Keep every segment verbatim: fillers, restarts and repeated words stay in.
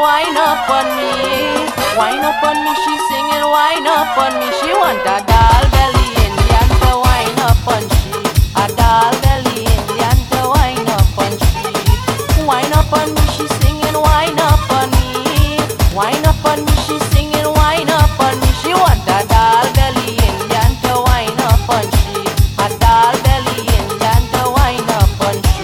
wine up on me. Wine up on me, she singing wine up on me. She want a doll belly Indian to wine up on she. A doll belly Indian to wine up on she. Wine up on me, she singing wine up on me. Wine up on me, she singing wine up on me. She want a doll belly Indian to wine up on she. A doll belly Indian to wine up on she.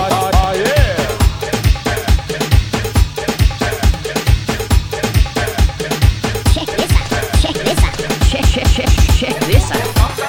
Check this out.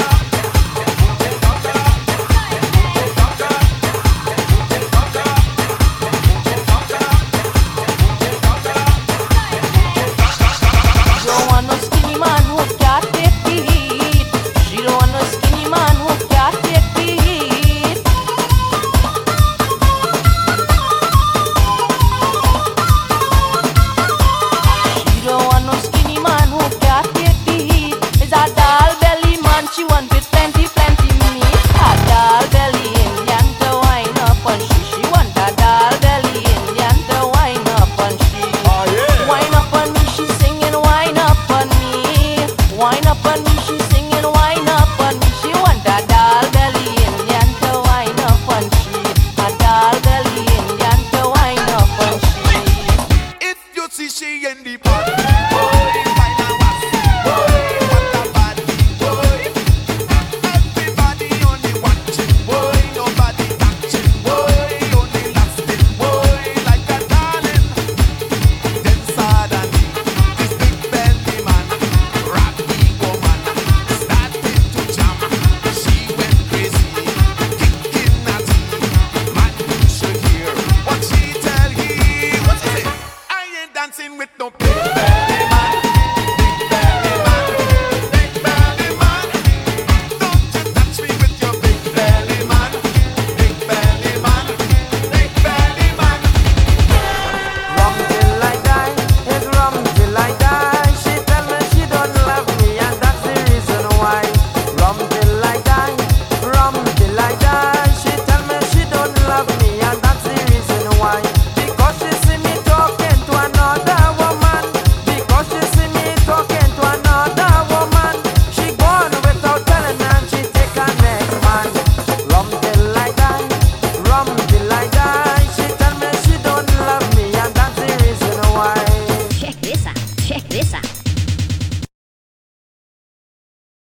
She want with plenty, plenty meat. A doll belly Indian to wine up on she. She want a doll belly Indian to wine up on she. Oh, yeah. Wine up on me, she singing wine up on me. Wine up on me, she singing wine up on me. She want a doll belly Indian to wine up on she. A doll belly Indian to wine up on she. If you see she in the party, boy, find a wassy, boy, what a body, boy. Everybody only watching, boy, nobody touching, boy, only lasting, boy, like a darling. Then suddenly, this big belly man, rocky woman, started to jam. She went crazy, kicking at him. Man, you should hear what she tell him. What she say? I ain't dancing with no big belly man, big belly man, big belly man. Don't you touch me with your big belly man, big belly man, big belly man. Rum till I die, it's rum till I die. She tell me she don't love me and that's the reason why. Rum till I die, rum till I die. She tell me she don't love me and that's the reason why.